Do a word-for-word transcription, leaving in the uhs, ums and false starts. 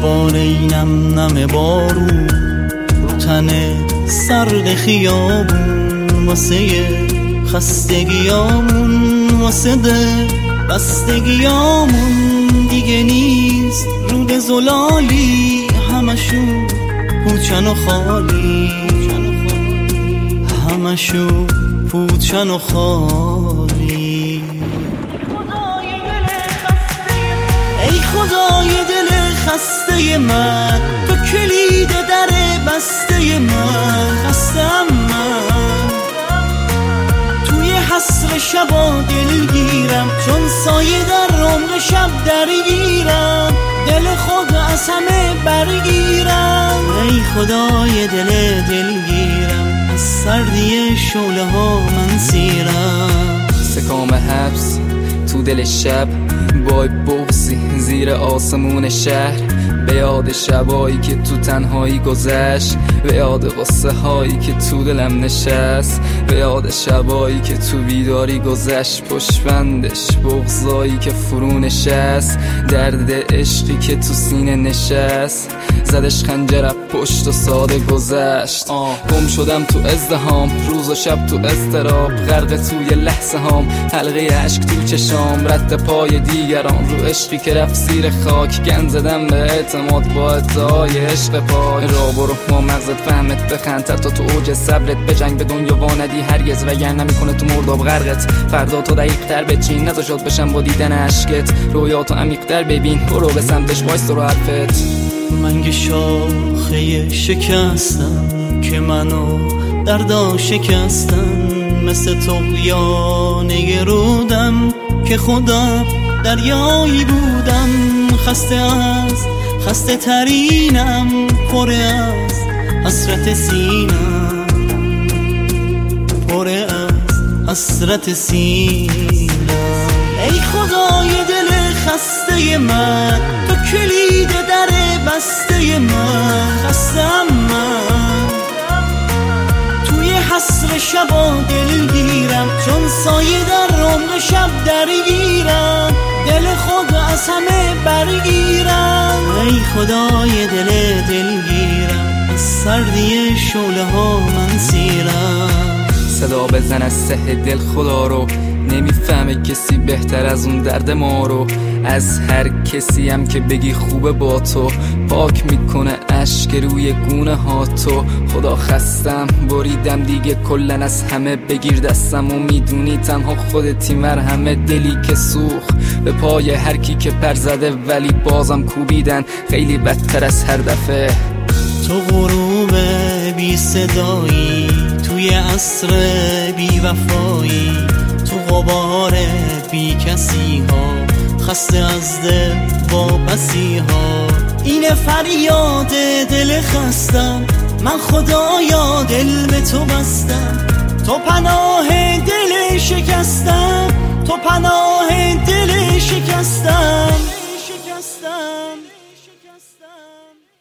بار اینم نم بارون رو تن سرد خیابون، واسه خستگیامون، واسه ده بستگیامون. دیگه نیست رود زلالی، همشون پوچن و خالی، همشون پوچن و خالی. ای خدای دل خسته من، تو کلید در بسته من. خستم من توی حسر شبا دلگیرم، چون سایه در عمق شب درگیرم. دل خود از همه برگیرم. ای خدای دل دلگیرم، از سردی شعله ها من سیرم. سکام حبس تو دل شب، بای بغضی زیر آسمون شهر. به یاد شبایی که تو تنهایی گذشت، به یاد قصه هایی که تو دلم نشست، به یاد شبایی که تو بیداری گذشت. پشتبندش بغضایی که فرو نشست، درد عشقی که تو سینه نشست. زدش خنجر پشت و ساده گذشت. گم شدم تو ازدهام، روز و شب تو اضطراب، غرق توی لحظه هام، حلقه عشق تو چشام. رد پای دیگران رو عشقی که رفت زیر خاک، گند زدم به اعتماد با ادعای عشق پاک. را برو با مغزت فهمت بخند، تا تو اوج صبرت به جنگ به دنیا واندی هرگز، وگرنه میکنه تو مرداب غرقت. فردا تو دقیق تر بچین، نذاشت بشم با دیدن عشقت. رویاتو عمیق تر ببین، برو به سمتش وایس رو حرفت. من که شاخه شکستم که منو دردا شکستم، مثل طغیانه رودم که خودم دریایی بودم. خسته از خسته ترینم، پر از حسرت سینم، پر از حسرت سینم. ای خدای دل خسته من، تو کلید در بسته من. خستم من توی حسر شبا دلگیرم، چون سایه در عمق شب درگیرم. دل خود از همه برگیرم. ای خدای دل دلگیرم، از سردی شعله ها من سیرم. صدا بزن از سه دل خدا رو، نمیفهمه کسی بهتر از اون درد ما رو. از هر کسی هم که بگی خوبه با تو، پاک میکنه اشک روی گونه ها تو. خدا خستم بریدم دیگه کلن از همه، بگیر دستم و میدونی تنها خودتی مرهمه. دلی که سوخ به پای هر کی که پر زده، ولی بازم کوبیدن خیلی بدتر از هر دفعه. تو غروب بی صدایی، توی عصر بی وفایی، تو غبار بی کسی ها، خسته از دل واپسی ها. این فریاد دل خستم، من خدایا دل به تو بستم. تو پناه دل شکستم، تو پناه دل شکستم.